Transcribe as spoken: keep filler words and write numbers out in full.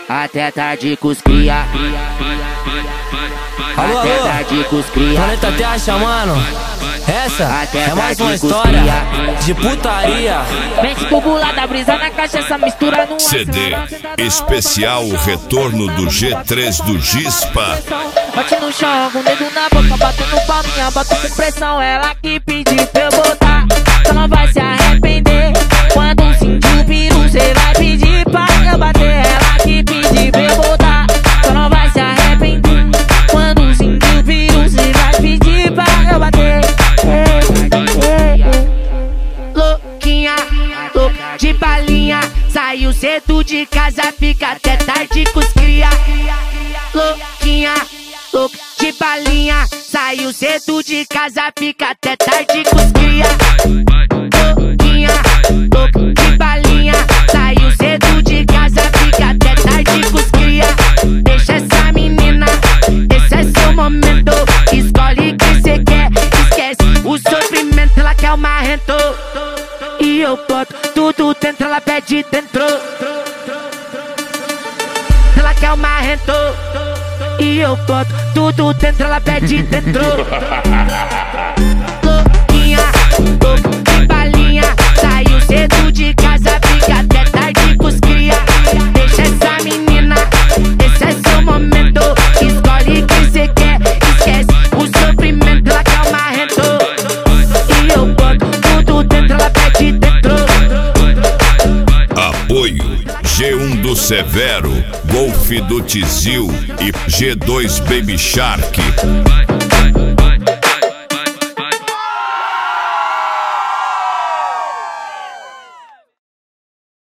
Até tarde com os cria. Alô, Até alô, tarde com os cria. Planeta Terra chamando. Essa Até é mais tarde uma com os história cria. de putaria. Mente bubulada, brisa na caixa, essa mistura no C D especial Retorno do G três do Gispa. Bate no chão, com o dedo na boca, batendo palminha, bota com pressão. Ela que pediu pra eu botar, só não vai se arrepender. Quando sentir o piru, cê vai pedir pra eu bater. Ela que pediu pra eu botar, só não vai se arrepender. Quando sentir o piru, cê vai pedir pra eu bater. Louquinha, louca de balinha, saiu cedo de casa, fica até tarde com os cria. Louquinha, louca de balinha, saiu cedo de casa, fica até tarde com os cria. Louquinha, louca de balinha, saiu cedo de casa, fica até tarde com os cria. Deixa essa menina, esse é seu momento. Escolhe o que cê quer, esquece o sofrimento. Ela quer o marrento e eu boto tudo dentro, ela pede dentro. Ela quer o marrento e eu boto tudo dentro, ela pede dentro. Louquinha, louca de balinha, saiu cedo de casa, fica até tarde com os cria. Deixa essa menina, esse é seu momento. Escolhe o que cê quer, esquece o sofrimento. Ela quer o marrento e eu boto tudo dentro, ela pede dentro. Apoio G um do Severo, Golf do Tizil e G dois Baby Shark.